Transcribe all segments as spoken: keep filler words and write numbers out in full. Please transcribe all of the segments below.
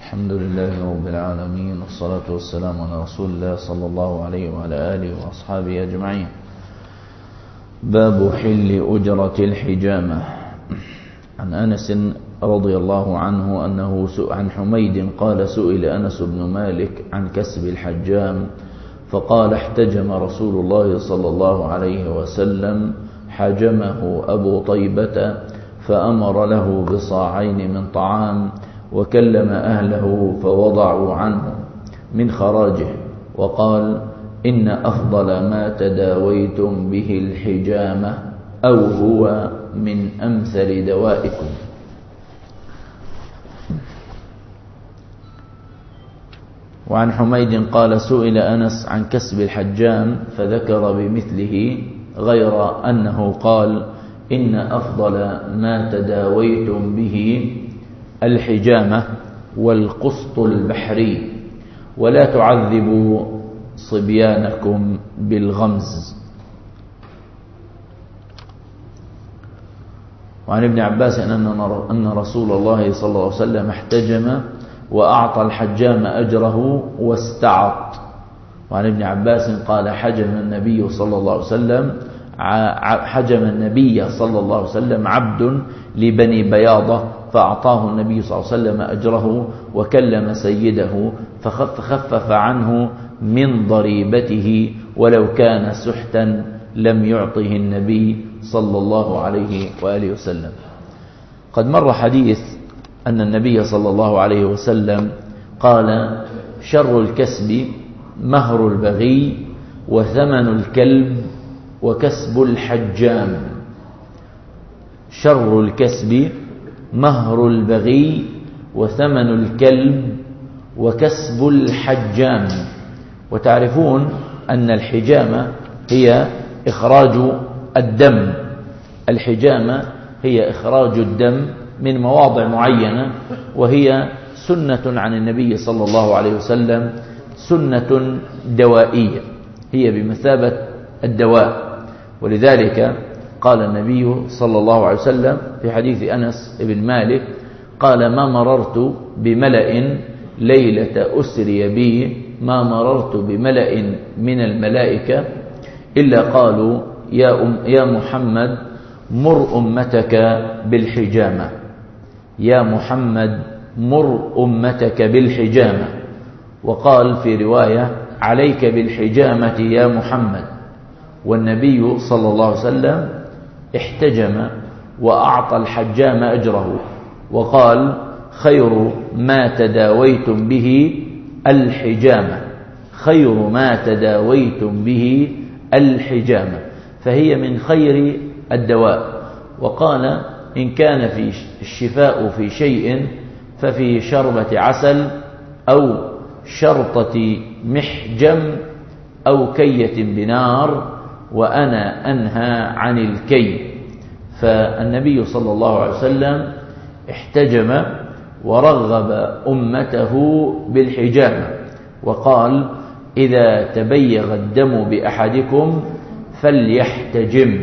الحمد لله رب العالمين، والصلاة والسلام على رسول الله صلى الله عليه وعلى آله وأصحابه أجمعين. باب حل أجرة الحجامة. عن أنس رضي الله عنه أنه عن حميد قال: سئل أنس بن مالك عن كسب الحجام فقال: احتجم رسول الله صلى الله عليه وسلم حجمه أبو طيبة فأمر له بصاعين من طعام، وكلم أهله فوضعوا عنه من خراجه، وقال: إن أفضل ما تداويتم به الحجامة، أو هو من أمثل دوائكم. وعن حميد قال: سئل أنس عن كسب الحجام فذكر بمثله، غير أنه قال: إن أفضل ما تداويتم به الحجامة والقسط البحري، ولا تعذبوا صبيانكم بالغمز. وعن ابن عباس أن رسول الله صلى الله عليه وسلم احتجم وأعطى الحجام أجره واستعط. وعن ابن عباس قال: حجم النبي صلى الله عليه وسلم حجم النبي صلى الله عليه وسلم عبد لبني بياضة، فأعطاه النبي صلى الله عليه وسلم أجره، وكلم سيده فخفف عنه من ضريبته، ولو كان سحتا لم يعطه النبي صلى الله عليه وآله وسلم. قد مر حديث أن النبي صلى الله عليه وسلم قال: شر الكسب مهر البغي، وثمن الكلب، وكسب الحجام. شر الكسب مهر البغي، وثمن الكلب، وكسب الحجام. وتعرفون أن الحجامة هي إخراج الدم. الحجامة هي إخراج الدم من مواضع معينة، وهي سنة عن النبي صلى الله عليه وسلم، سنة دوائية، هي بمثابة الدواء. ولذلك قال النبي صلى الله عليه وسلم في حديث أنس بن مالك قال: ما مررت بملأ ليلة أسري بي، ما مررت بملأ من الملائكة إلا قالوا: يا, أم يا محمد مر أمتك بالحجامة، يا محمد مر أمتك بالحجامة. وقال في رواية: عليك بالحجامة يا محمد. والنبي صلى الله عليه وسلم احتجم وأعطى الحجام أجره، وقال: خير ما تداويتم به الحجامة، خير ما تداويتم به الحجامة، فهي من خير الدواء. وقال: إن كان في الشفاء في شيء ففي شربة عسل، أو شرطة محجم، أو كية بنار، وأنا أنهى عن الكي. فالنبي صلى الله عليه وسلم احتجم ورغب أمته بالحجامة، وقال: إذا تبيغ الدم بأحدكم فليحتجم،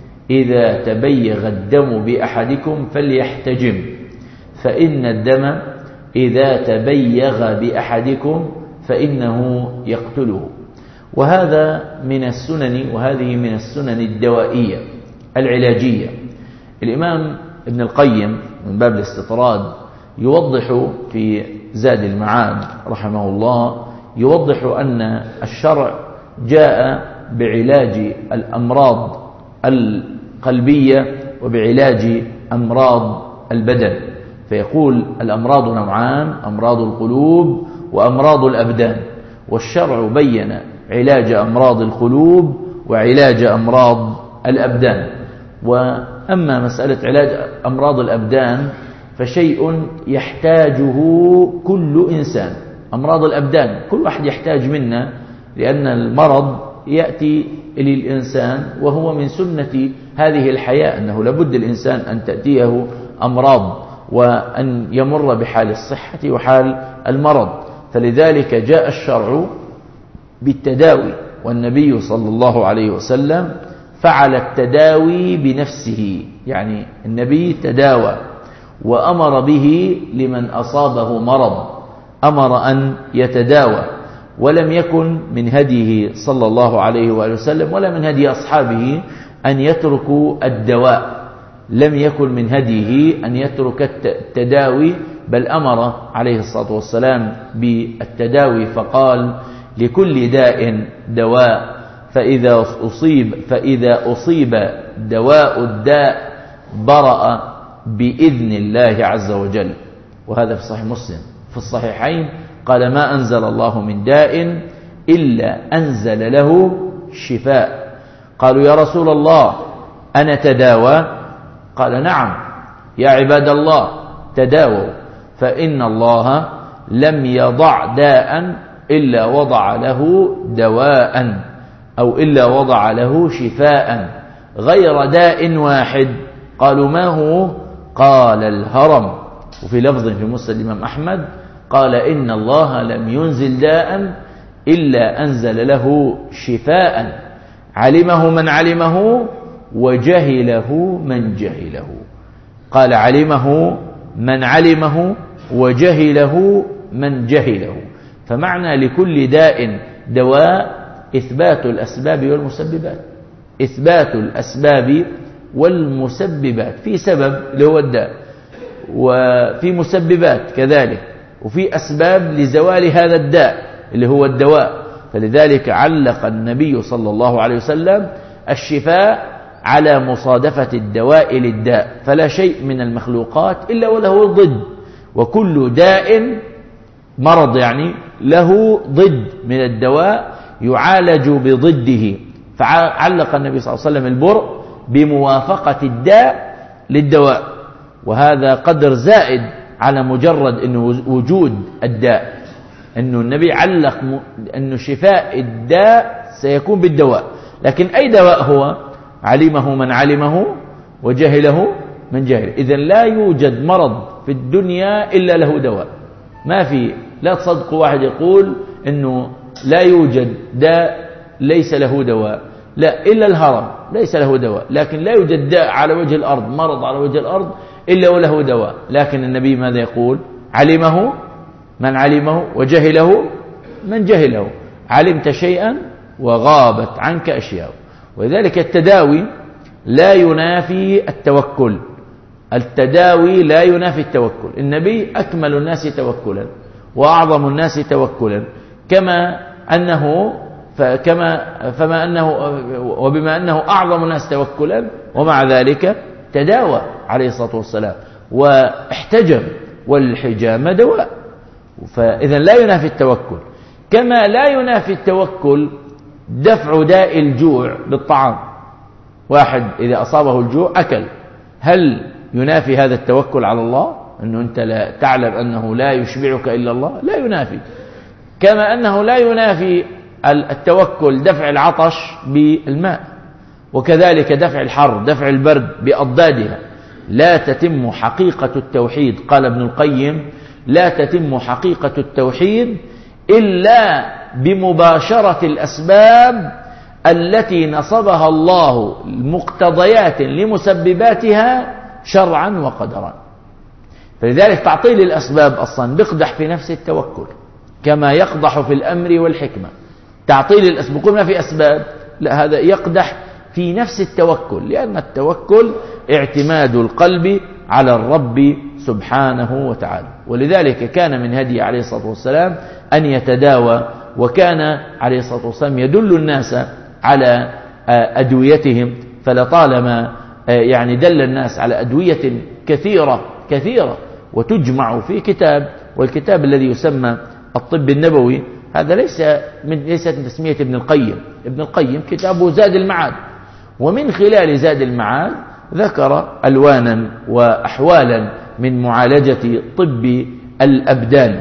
إذا تبيغ الدم بأحدكم فليحتجم، فإن الدم إذا تبيغ بأحدكم فإنه يقتله. وهذا من السنن، وهذه من السنن الدوائية العلاجية. الإمام ابن القيم من باب الاستطراد يوضح في زاد المعاد رحمه الله، يوضح أن الشرع جاء بعلاج الأمراض القلبية وبعلاج أمراض البدن. فيقول: الأمراض نوعان: أمراض القلوب وأمراض الأبدان. والشرع بين علاج أمراض القلوب وعلاج أمراض الأبدان. وأما مسألة علاج أمراض الأبدان فشيء يحتاجه كل إنسان. أمراض الأبدان كل واحد يحتاج منا، لأن المرض يأتي للإنسان وهو من سنة هذه الحياة، أنه لابد الإنسان أن تأتيه أمراض، وأن يمر بحال الصحة وحال المرض. فلذلك جاء الشرع بالتداوي، والنبي صلى الله عليه وسلم فعل التداوي بنفسه، يعني النبي تداوى وأمر به لمن أصابه مرض. أمر أن يتداوى، ولم يكن من هديه صلى الله عليه وآله وسلم ولا من هدي أصحابه أن يتركوا الدواء، لم يكن من هديه أن يترك التداوي، بل أمر عليه الصلاة والسلام بالتداوي فقال: لكل داء دواء، فإذا أصيب, فإذا أصيب دواء الداء برأ بإذن الله عز وجل. وهذا في صحيح مسلم. في الصحيحين قال: ما أنزل الله من داء إلا أنزل له شفاء. قالوا: يا رسول الله أنا تداوى؟ قال: نعم يا عباد الله تداووا، فإن الله لم يضع داء إلا وضع له دواء، أو إلا وضع له شفاء، غير داء واحد. قالوا: ما هو؟ قال: الهرم. وفي لفظ في مسند الإمام أحمد قال: إن الله لم ينزل داء إلا أنزل له شفاء، علمه من علمه وجهله من جهله. قال: علمه من علمه وجهله من جهله. فمعنى لكل داء دواء إثبات الأسباب والمسببات، إثبات الأسباب والمسببات. في سبب اللي هو الداء، وفي مسببات كذلك، وفي أسباب لزوال هذا الداء اللي هو الدواء. فلذلك علق النبي صلى الله عليه وسلم الشفاء على مصادفة الدواء للداء، فلا شيء من المخلوقات إلا وله ضد، وكل داء مرض يعني له ضد من الدواء يعالج بضده. فعلق النبي صلى الله عليه وسلم البرء بموافقة الداء للدواء، وهذا قدر زائد على مجرد أنه وجود الداء، أنه النبي علق أنه شفاء الداء سيكون بالدواء. لكن أي دواء هو؟ علمه من علمه وجهله من جهله. إذن لا يوجد مرض في الدنيا إلا له دواء. ما في، لا تصدقوا واحد يقول أنه لا يوجد داء ليس له دواء، لا، إلا الهرم ليس له دواء. لكن لا يوجد داء على وجه الأرض، مرض على وجه الأرض إلا وله دواء. لكن النبي ماذا يقول؟ علمه من علمه وجهله من جهله. علمت شيئا وغابت عنك أشياء. ولذلك التداوي لا ينافي التوكل، التداوي لا ينافي التوكل. النبي أكمل الناس توكلا وأعظم الناس توكلا، كما أنه فكما فما أنه وبما أنه أعظم الناس توكلا، ومع ذلك تداوى عليه الصلاة والسلام واحتجم، والحجامة دواء. فإذا لا ينافي التوكل، كما لا ينافي التوكل دفع داء الجوع بالطعام. واحد إذا أصابه الجوع أكل، هل ينافي هذا التوكل على الله؟ أنه أنت لا تعلم أنه لا يشبعك إلا الله؟ لا ينافي. كما أنه لا ينافي التوكل دفع العطش بالماء، وكذلك دفع الحر، دفع البرد بأضدادها. لا تتم حقيقة التوحيد، قال ابن القيم: لا تتم حقيقة التوحيد إلا بمباشرة الأسباب التي نصبها الله مقتضيات لمسبباتها شرعا وقدرا. فلذلك تعطيل الأسباب أصلا بيقدح في نفس التوكل، كما يقدح في الأمر والحكمة. تعطيل الأسباب، قلنا في أسباب، لا، هذا يقدح في نفس التوكل، لأن التوكل اعتماد القلب على الرب سبحانه وتعالى. ولذلك كان من هدي عليه الصلاة والسلام أن يتداوى، وكان عليه الصلاة والسلام يدل الناس على أدويتهم. فلطالما يعني دل الناس على أدوية كثيرة كثيرة وتجمع في كتاب، والكتاب الذي يسمى الطب النبوي هذا ليس من ليست من تسمية ابن القيم. ابن القيم كتابه زاد المعاد، ومن خلال زاد المعاد ذكر ألوانا وأحوالا من معالجة طب الأبدان،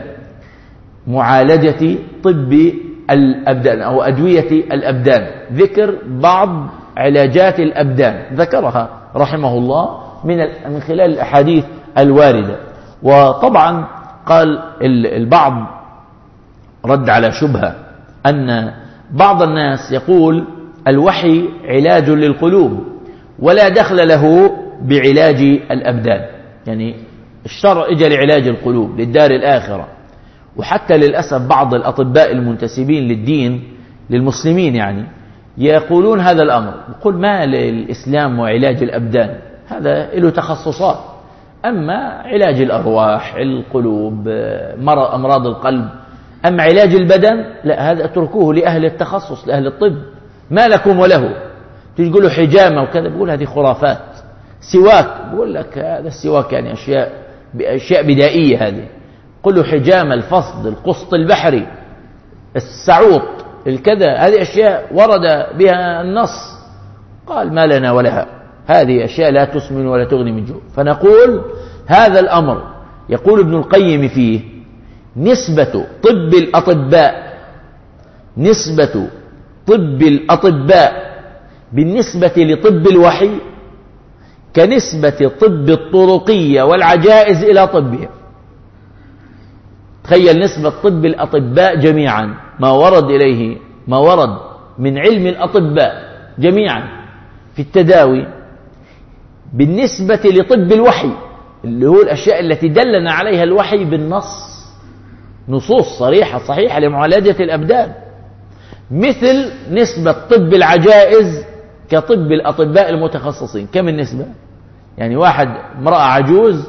معالجة طب الأبدان أو أدوية الأبدان. ذكر بعض علاجات الأبدان ذكرها رحمه الله من من خلال الأحاديث الواردة. وطبعا قال البعض رد على شبهة أن بعض الناس يقول الوحي علاج للقلوب ولا دخل له بعلاج الأبدان، يعني الشرع إجا لعلاج القلوب للدار الآخرة، وحتى للأسف بعض الأطباء المنتسبين للدين للمسلمين يعني يقولون هذا الأمر، يقول ما للإسلام وعلاج الأبدان، هذا له تخصصات، أما علاج الأرواح القلوب أمراض القلب، أما علاج البدن لا، هذا اتركوه لأهل التخصص لأهل الطب، ما لكم وله. تقولوا حجامة وكذا، بقول هذه خرافات. سواك، بقول لك هذا السواك يعني أشياء أشياء بدائية، هذه قل له حجامة، الفصد، القسط البحري، السعوط، الكذا، هذه أشياء ورد بها النص، قال ما لنا ولها، هذه أشياء لا تسمن ولا تغني من جوع. فنقول هذا الأمر يقول ابن القيم فيه نسبة طب الأطباء نسبة طب الأطباء بالنسبة لطب الوحي كنسبة طب الطرقية والعجائز إلى طبها. تخيل نسبة طب الأطباء جميعا، ما ورد إليه ما ورد من علم الأطباء جميعا في التداوي بالنسبة لطب الوحي، اللي هو الأشياء التي دلنا عليها الوحي بالنص، نصوص صريحة صحيحة لمعالجة الأبدان، مثل نسبة طب العجائز كطب الأطباء المتخصصين. كم النسبة؟ يعني واحد امرأة عجوز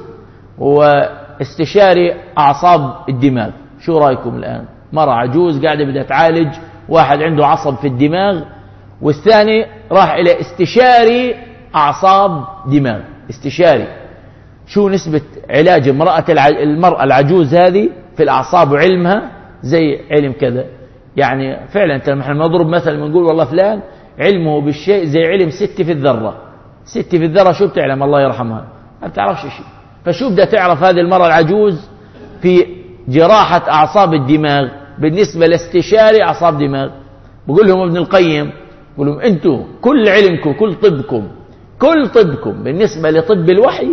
واستشاري أعصاب الدماغ، شو رأيكم الآن؟ مرأة عجوز قاعدة بدها تعالج واحد عنده عصب في الدماغ، والثاني راح إلى استشاري أعصاب دماغ، استشاري. شو نسبة علاج امرأة المرأة العجوز هذه في الأعصاب وعلمها زي علم كذا؟ يعني فعلا نحن نضرب مثل ونقول والله فلان علمه بالشيء زي علم ست في الذرة. ست في الذرة شو بتعلم؟ الله يرحمها ما بتعرفش شيء. فشو بدها تعرف هذه المرأة العجوز في جراحة أعصاب الدماغ بالنسبة لاستشاري أعصاب دماغ؟ بقول لهم ابن القيم، بقول لهم أنتم كل علمكم كل طبكم كل طبكم بالنسبة لطب الوحي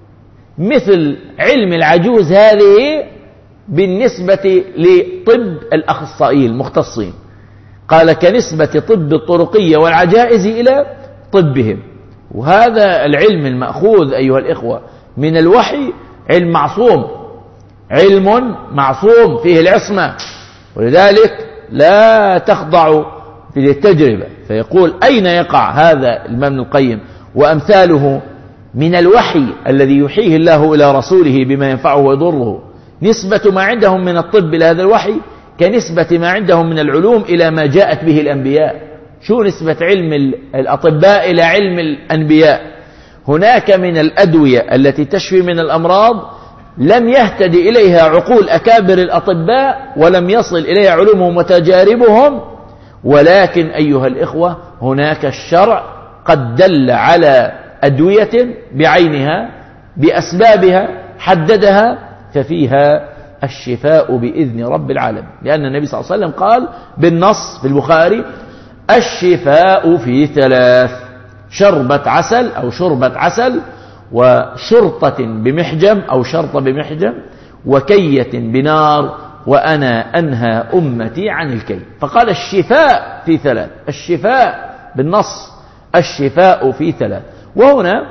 مثل علم العجوز هذه بالنسبة لطب الأخصائيين المختصين. قال كنسبة طب الطرقية والعجائز إلى طبهم. وهذا العلم المأخوذ أيها الإخوة من الوحي علم معصوم، علم معصوم فيه العصمة، ولذلك لا تخضع في التجربة. فيقول أين يقع هذا الإمام ابن القيم وأمثاله من الوحي الذي يوحيه الله إلى رسوله بما ينفعه ويضره؟ نسبة ما عندهم من الطب إلى هذا الوحي كنسبة ما عندهم من العلوم إلى ما جاءت به الأنبياء. شو نسبة علم الأطباء إلى علم الأنبياء؟ هناك من الأدوية التي تشفي من الأمراض لم يهتدي إليها عقول أكابر الأطباء ولم يصل إليها علومهم وتجاربهم، ولكن أيها الإخوة هناك الشرع قد دل على أدوية بعينها بأسبابها حددها، ففيها الشفاء بإذن رب العالمين، لأن النبي صلى الله عليه وسلم قال بالنص في البخاري الشفاء في ثلاث: شربة عسل أو شربة عسل، وشرطة بمحجم أو شرطة بمحجم، وكية بنار، وأنا أنهى أمتي عن الكي. فقال الشفاء في ثلاث، الشفاء بالنص الشفاء في ثلاث. وهنا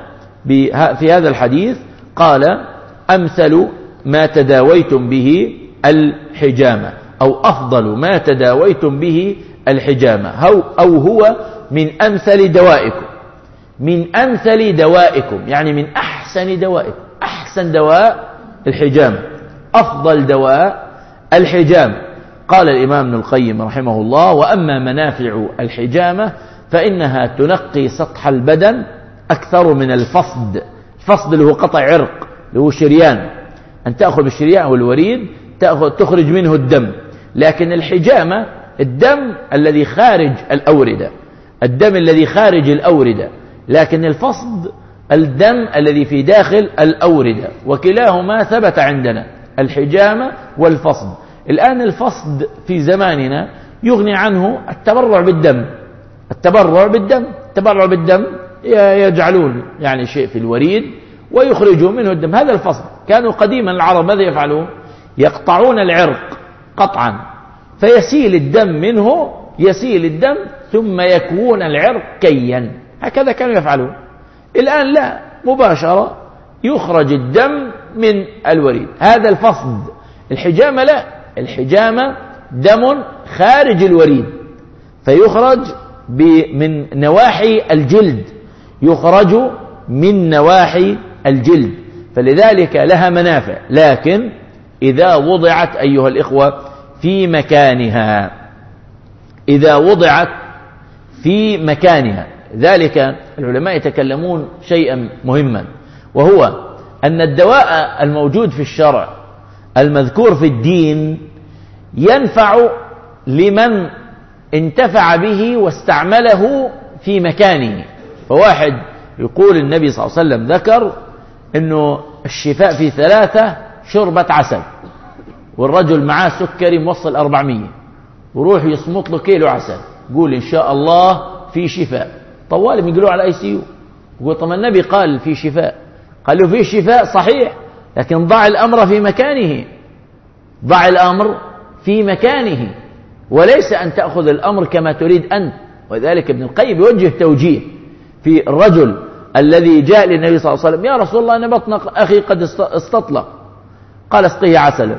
في هذا الحديث قال أمثل ما تداويتم به الحجامة، أو أفضل ما تداويتم به الحجامة، أو هو من أمثل دوائكم، من أمثل دوائكم يعني من أحسن دوائكم. أحسن دواء الحجامة، أفضل دواء الحجامة. قال الإمام ابن القيم رحمه الله: وأما منافع الحجامة فإنها تنقي سطح البدن أكثر من الفصد. الفصد اللي هو قطع عرق، اللي هو شريان، أن تأخذ بالشريان والوريد تأخذ تخرج منه الدم. لكن الحجامة الدم الذي خارج الأوردة، الدم الذي خارج الأوردة، لكن الفصد الدم الذي في داخل الأوردة، وكلاهما ثبت عندنا الحجامة والفصد. الآن الفصد في زماننا يغني عنه التبرع بالدم، التبرع بالدم التبرع بالدم يجعلون يعني شيء في الوريد ويخرجون منه الدم، هذا الفصد. كانوا قديما العرب ماذا يفعلون؟ يقطعون العرق قطعا فيسيل الدم منه، يسيل الدم ثم يكوون العرق كيا، هكذا كانوا يفعلون. الآن لا، مباشرة يخرج الدم من الوريد، هذا الفصد. الحجامة لا، الحجامة دم خارج الوريد فيخرج من نواحي الجلد، يخرج من نواحي الجلد، فلذلك لها منافع، لكن إذا وضعت أيها الإخوة في مكانها، إذا وضعت في مكانها. ذلك العلماء يتكلمون شيئا مهما، وهو أن الدواء الموجود في الشرع المذكور في الدين ينفع لمن انتفع به واستعمله في مكانه. فواحد يقول النبي صلى الله عليه وسلم ذكر أنه الشفاء في ثلاثة شربة عسل، والرجل معاه سكري موصل أربعمية وروح يصمت له كيلو عسل، يقول إن شاء الله في شفاء. طوال يقولوا على اي سي يو، يقول طب النبي قال في شفاء، قال له في شفاء صحيح، لكن ضع الأمر في مكانه، ضع الأمر في مكانه، وليس أن تأخذ الأمر كما تريد أنت. وذلك ابن القيم يوجه توجيه في الرجل الذي جاء للنبي صلى الله عليه وسلم: يا رسول الله أنا بطن أخي قد استطلق، قال اسقيه عسلا،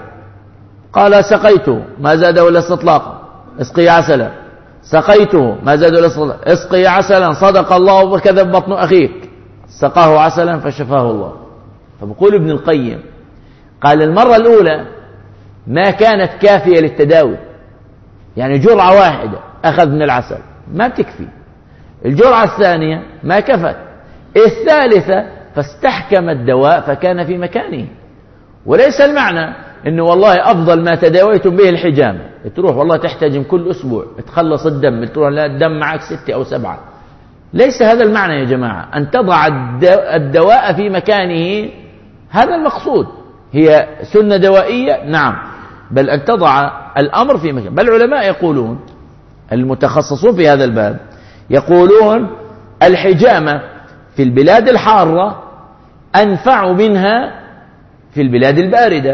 قال سقيته ما زاد ولا استطلاقا، اسقيه عسلا، سقيته ما زاد ولا استطلاقا، اسقي عسلا، صدق الله وكذب بطن أخيك، سقاه عسلا فشفاه الله. فبقول ابن القيم قال المرة الأولى ما كانت كافية للتداوي، يعني جرعة واحدة أخذ من العسل ما تكفي، الجرعة الثانية ما كفت، الثالثة فاستحكم الدواء فكان في مكانه. وليس المعنى انه والله افضل ما تداويتم به الحجامة، تروح والله تحتجم كل اسبوع تخلص الدم، تروح لا الدم معك ستة او سبعة، ليس هذا المعنى يا جماعة. ان تضع الدواء في مكانه هذا المقصود، هي سنة دوائية نعم، بل ان تضع الامر في مكانه. بل العلماء يقولون، المتخصصون في هذا الباب يقولون الحجامة في البلاد الحارة أنفع منها في البلاد الباردة،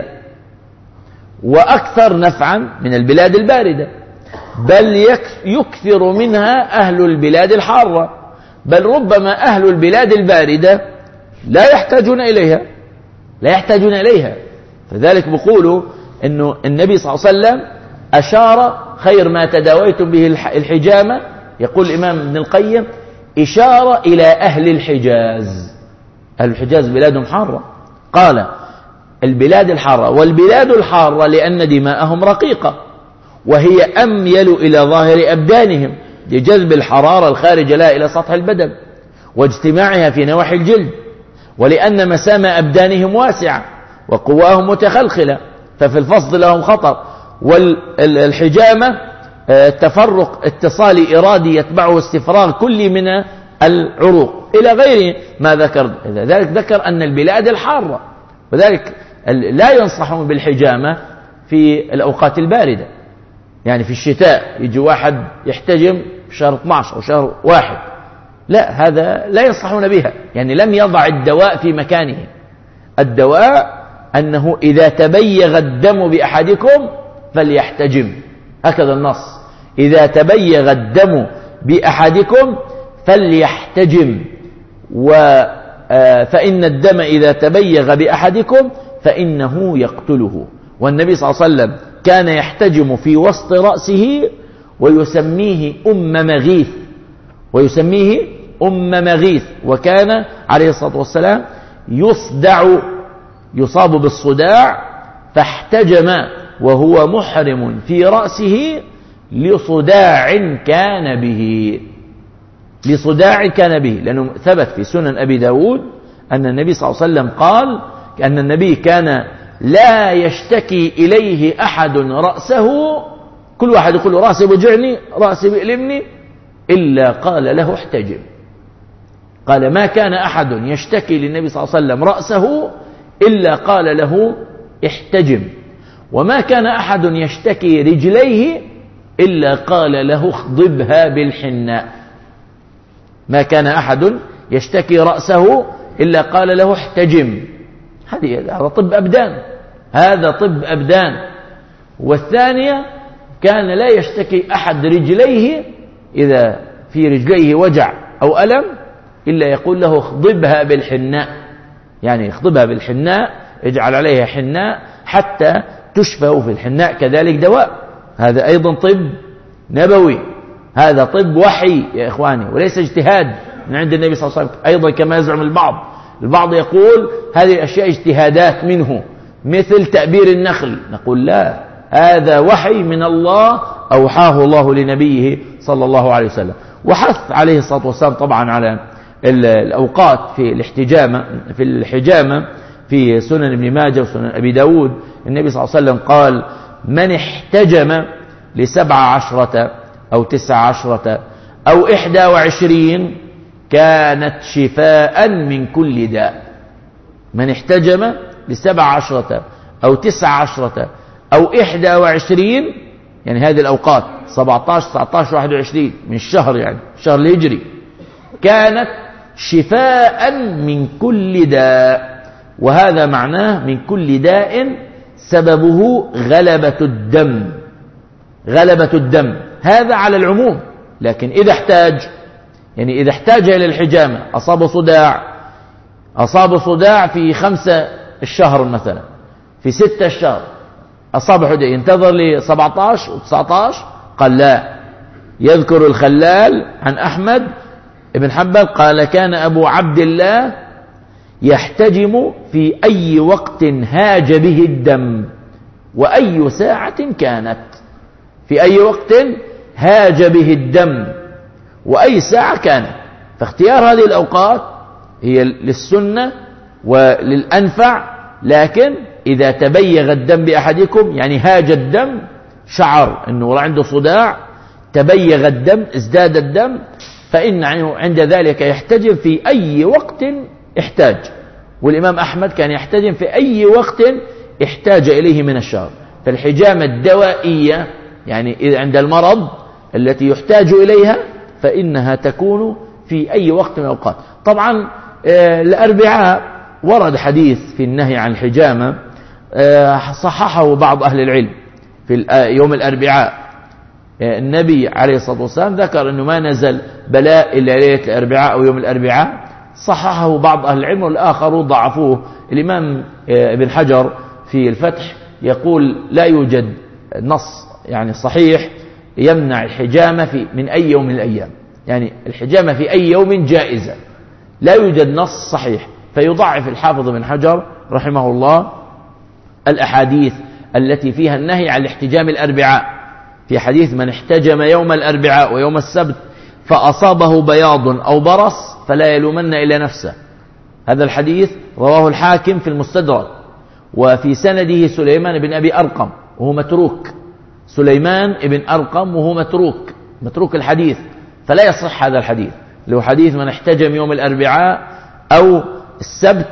وأكثر نفعا من البلاد الباردة، بل يكثر منها أهل البلاد الحارة، بل ربما أهل البلاد الباردة لا يحتاجون إليها لا يحتاجون إليها فذلك بيقولوا أنه النبي صلى الله عليه وسلم أشار خير ما تداويتم به الحجامة، يقول الإمام ابن القيم إشارة إلى أهل الحجاز. أهل الحجاز بلادهم حارة، قال البلاد الحارة، والبلاد الحارة لأن دماءهم رقيقة وهي أميل إلى ظاهر أبدانهم لجذب الحرارة الخارجة لها إلى سطح البدن واجتماعها في نواحي الجلد، ولأن مسام أبدانهم واسعة وقواهم متخلخلة ففي الفصل لهم خطر. والحجامة تفرق اتصالي إرادي يتبعه استفراغ كل من العروق إلى غير ما ذكر. ذلك ذكر أن البلاد الحارة، وذلك لا ينصحون بالحجامة في الأوقات الباردة، يعني في الشتاء يجي واحد يحتجم في شهر اثني عشر أو شهر واحد، لا، هذا لا ينصحون بها، يعني لم يضع الدواء في مكانه. الدواء أنه إذا تبيغ الدم بأحدكم فليحتجم، هكذا النص، إذا تبيغ الدم بأحدكم فليحتجم، و فإن الدم إذا تبيغ بأحدكم فإنه يقتله. والنبي صلى الله عليه وسلم كان يحتجم في وسط رأسه ويسميه أم مغيث ويسميه أم مغيث وكان عليه الصلاة والسلام يصدع، يصاب بالصداع، فاحتجم وهو محرم في رأسه لصداع كان به لصداع كان به لأنه ثبت في سنن أبي داود أن النبي صلى الله عليه وسلم قال أن النبي كان لا يشتكي إليه أحد رأسه، كل واحد يقول له رأسي بوجعني رأسي بيألمني، إلا قال له احتجم. قال ما كان أحد يشتكي للنبي صلى الله عليه وسلم رأسه إلا قال له احتجم، وما كان أحد يشتكي رجليه إلا قال له اخضبها بالحناء. ما كان أحد يشتكي رأسه إلا قال له احتجم. هذا طب أبدان، هذا طب أبدان. والثانية كان لا يشتكي أحد رجليه إذا في رجليه وجع أو ألم إلا يقول له اخضبها بالحناء، يعني اخضبها بالحناء، اجعل عليها حناء حتى تشفى، وفي الحناء كذلك دواء، هذا أيضا طب نبوي، هذا طب وحي يا إخواني، وليس اجتهاد من عند النبي صلى الله عليه وسلم أيضا كما يزعم البعض. البعض يقول هذه الأشياء اجتهادات منه مثل تأبير النخل، نقول لا، هذا وحي من الله أوحاه الله لنبيه صلى الله عليه وسلم. وحث عليه الصلاة والسلام طبعا على الأوقات في الاحتجامة في الحجامة في سنن ابن ماجه وسنن أبي داود. النبي صلى الله عليه وسلم قال: من احتجم لسبع عشرة أو تسع عشرة أو إحدى وعشرين كانت شفاء من كل داء. من احتجم لسبع عشرة أو تسع عشرة أو إحدى وعشرين، يعني هذه الأوقات سبعة عشر تسعة عشر واحد وعشرين من الشهر، يعني الشهر الهجري، كانت شفاء من كل داء. وهذا معناه من كل داء سببه غلبة الدم، غلبة الدم، هذا على العموم. لكن إذا احتاج، يعني إذا احتاج إلى الحجامة، أصاب صداع أصاب صداع في خمسة الشهر مثلا، في ستة الشهر أصاب حدة، ينتظر لي سبعة عشر وتسعة عشر؟ قال لا. يذكر الخلال عن أحمد ابن حنبل قال: كان أبو عبد الله يحتجم في أي وقت هاج به الدم وأي ساعة كانت. في أي وقت هاج به الدم وأي ساعة كانت. فاختيار هذه الأوقات هي للسنة وللأنفع، لكن إذا تبيغ الدم بأحدكم، يعني هاج الدم، شعر أنه عنده صداع، تبيغ الدم، ازداد الدم، فإن عند ذلك يحتجم في أي وقت احتاج. والإمام أحمد كان يحتجم في أي وقت احتاج إليه من الشهر. فالحجامة الدوائية يعني عند المرض التي يحتاج إليها فإنها تكون في أي وقت من الأوقات. طبعا الأربعاء ورد حديث في النهي عن الحجامة صححه بعض أهل العلم. في يوم الأربعاء النبي عليه الصلاة والسلام ذكر أنه ما نزل بلاء إلا ليلة الأربعاء أو يوم الأربعاء، صححه بعض أهل العلم والآخر ضعفوه. الإمام ابن حجر في الفتح يقول لا يوجد نص يعني صحيح يمنع الحجامة في من أي يوم من الأيام، يعني الحجامة في أي يوم جائزة، لا يوجد نص صحيح. فيضعف الحافظ ابن حجر رحمه الله الأحاديث التي فيها النهي عن الاحتجام الأربعاء. في حديث: من احتجم يوم الأربعاء ويوم السبت فأصابه بياض أو برص فلا يلومن إلا نفسه. هذا الحديث رواه الحاكم في المستدرك، وفي سنده سليمان بن أبي أرقم وهو متروك. سليمان بن أرقم وهو متروك، متروك الحديث، فلا يصح هذا الحديث. له حديث: من احتجم يوم الأربعاء أو السبت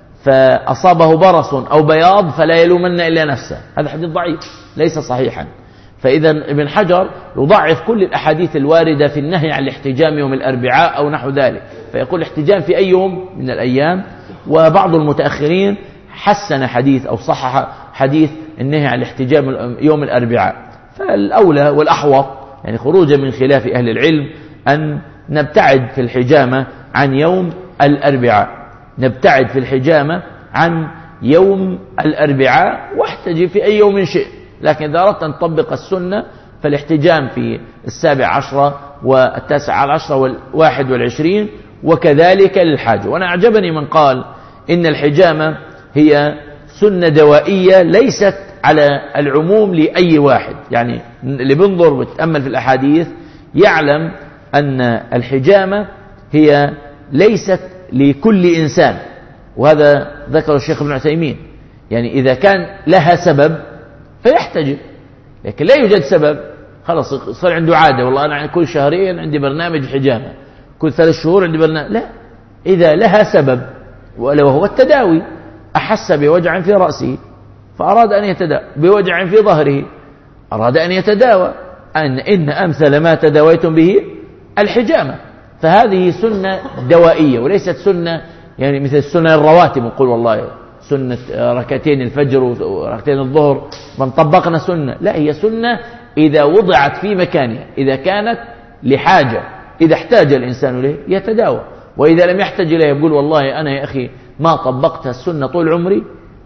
فأصابه برص أو بياض فلا يلومن إلا نفسه، هذا حديث ضعيف ليس صحيحا. فإذا ابن حجر يضعف كل الأحاديث الواردة في النهي عن الاحتجام يوم الأربعاء أو نحو ذلك، فيقول احتجام في أي يوم من الأيام. وبعض المتأخرين حسن حديث أو صحح حديث النهي عن الاحتجام يوم الأربعاء. فالأولى والأحوط يعني خروجا من خلاف أهل العلم أن نبتعد في الحجامة عن يوم الأربعاء، نبتعد في الحجامة عن يوم الأربعاء واحتجم في أي يوم شئ. لكن إذا أردت أن تطبق السنة فالاحتجام في السابع عشرة والتاسع عشرة والواحد والعشرين، وكذلك للحاجة. وأنا أعجبني من قال إن الحجامة هي سنة دوائية ليست على العموم لأي واحد. يعني اللي بينظر ويتأمل في الأحاديث يعلم أن الحجامة هي ليست لكل إنسان، وهذا ذكر الشيخ ابن عثيمين. يعني إذا كان لها سبب فيحتجم، لكن لا يوجد سبب خلاص صار عنده عادة، والله أنا كل شهرين عندي برنامج حجامة، كل ثلاث شهور عندي برنامج. لا، إذا لها سبب وهو التداوي، أحس بوجع في رأسه فأراد أن يتداوى، بوجع في ظهره أراد أن يتداوى، أن إن أمثل ما تداويتم به الحجامة. فهذه سنة دوائية وليست سنة يعني مثل السنة الرواتب، نقول والله سنة ركعتين الفجر وركعتين الظهر من طبقنا سنة. لا، هي سنة إذا وضعت في مكانها، إذا كانت لحاجة، إذا احتاج الإنسان إليه يتداوى، وإذا لم يحتاج إليه يقول والله أنا يا أخي ما طبقت السنة طول عمري،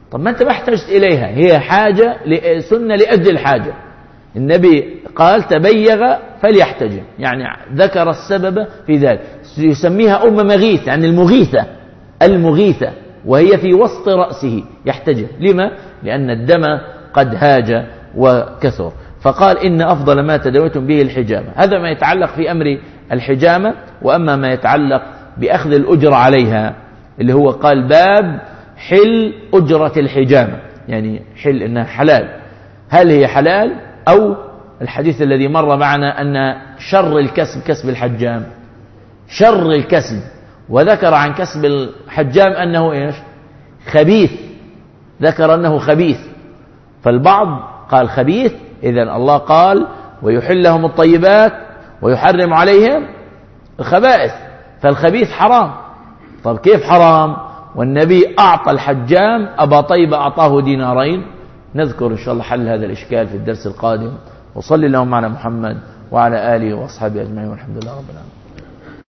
طب ما أنت ما احتجت إليها، هي حاجة سنة لأجل الحاجة. النبي قال تبيغ فليحتجم، يعني ذكر السبب في ذلك. يسميها أم مغيث، يعني المغيثة المغيثة، وهي في وسط رأسه يحتجم. لما؟ لأن الدم قد هاج وكثر. فقال إن أفضل ما تداويتم به الحجامة. هذا ما يتعلق في أمر الحجامة. وأما ما يتعلق بأخذ الأجر عليها اللي هو قال باب حل أجرة الحجامة، يعني حل إنها حلال، هل هي حلال؟ أو الحديث الذي مر معنا أن شر الكسب كسب الحجام، شر الكسب، وذكر عن كسب الحجام أنه إيش؟ خبيث، ذكر أنه خبيث. فالبعض قال خبيث، إذن الله قال ويحل لهم الطيبات ويحرم عليهم الخبائث، فالخبيث حرام. طب كيف حرام والنبي أعطى الحجام أبا طيبة أعطاه دينارين؟ نذكر إن شاء الله حل هذا الإشكال في الدرس القادم. وصلي اللهم على محمد وعلى آله وأصحابه أجمعين، والحمد لله رب العالمين.